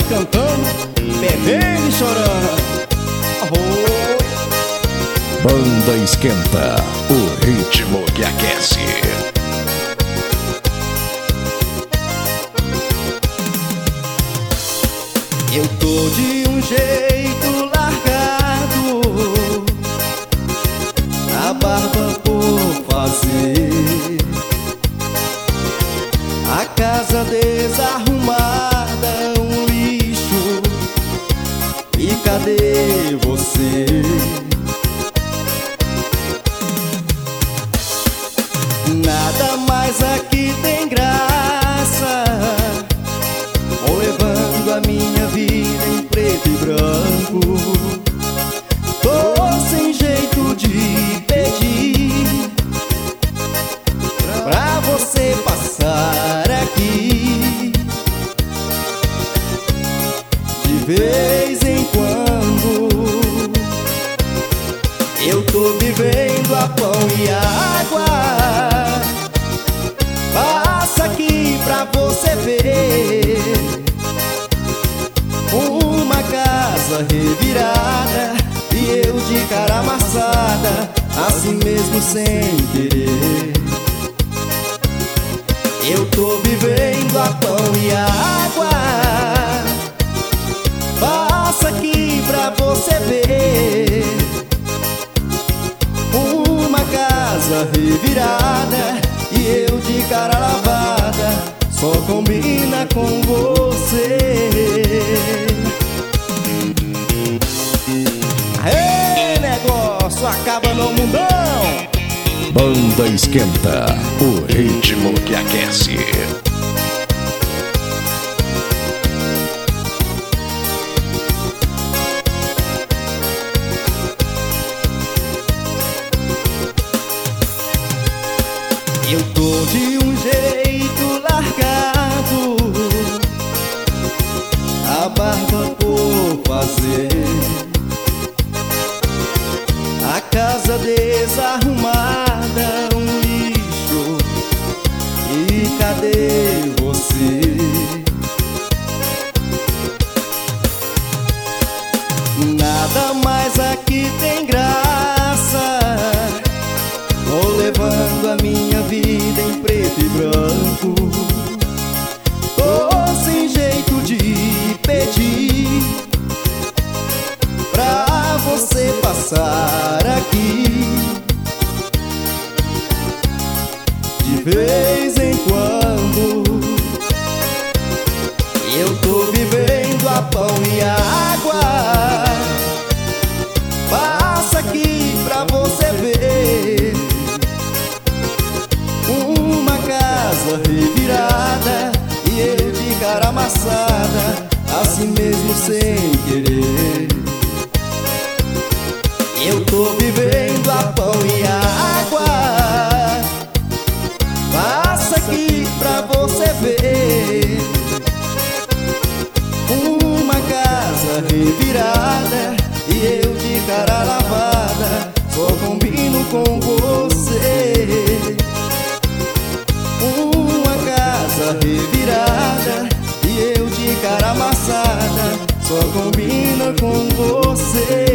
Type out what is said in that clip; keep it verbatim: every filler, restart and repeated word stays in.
cantando, bebendo e chorando. Oh. Banda Esquenta, o ritmo que aquece. Eu tô de um jeito largado, a barba por fazer, a casa desarrumada, um lixo. E cadê você? Nada mais aqui tem graça, vou levando a minha vida em preto e branco. Tô sem jeito de pedir pra você passar aqui. De vez em quando eu tô vivendo a pão e água. Passa aqui pra você ver uma casa revirada e eu de cara amassada, assim mesmo sem querer. Eu tô vivendo a pão e água. Passa aqui pra você ver uma casa revirada e eu de cara lavada, só combina com você. Aê, negócio acaba no mundão. Banda Esquenta, o ritmo que aquece. Eu tô de um jeito largado, a barba por fazer, a casa desarrumada, um lixo. E cadê você? Nada mais aqui tem graça, vou levando a minha vida em preto e branco. Tô sem jeito de pedir pra você passar aqui. De vez em quando eu tô vivendo a pão e água. Passa aqui pra você ver uma casa revirada e eu de cara amassada, assim mesmo sem querer. Eu tô vivendo a pão e água. Passa aqui pra você ver uma casa revirada e eu de cara lavada, só combino com você. Uma casa revirada e eu de cara amassada, só combina com você.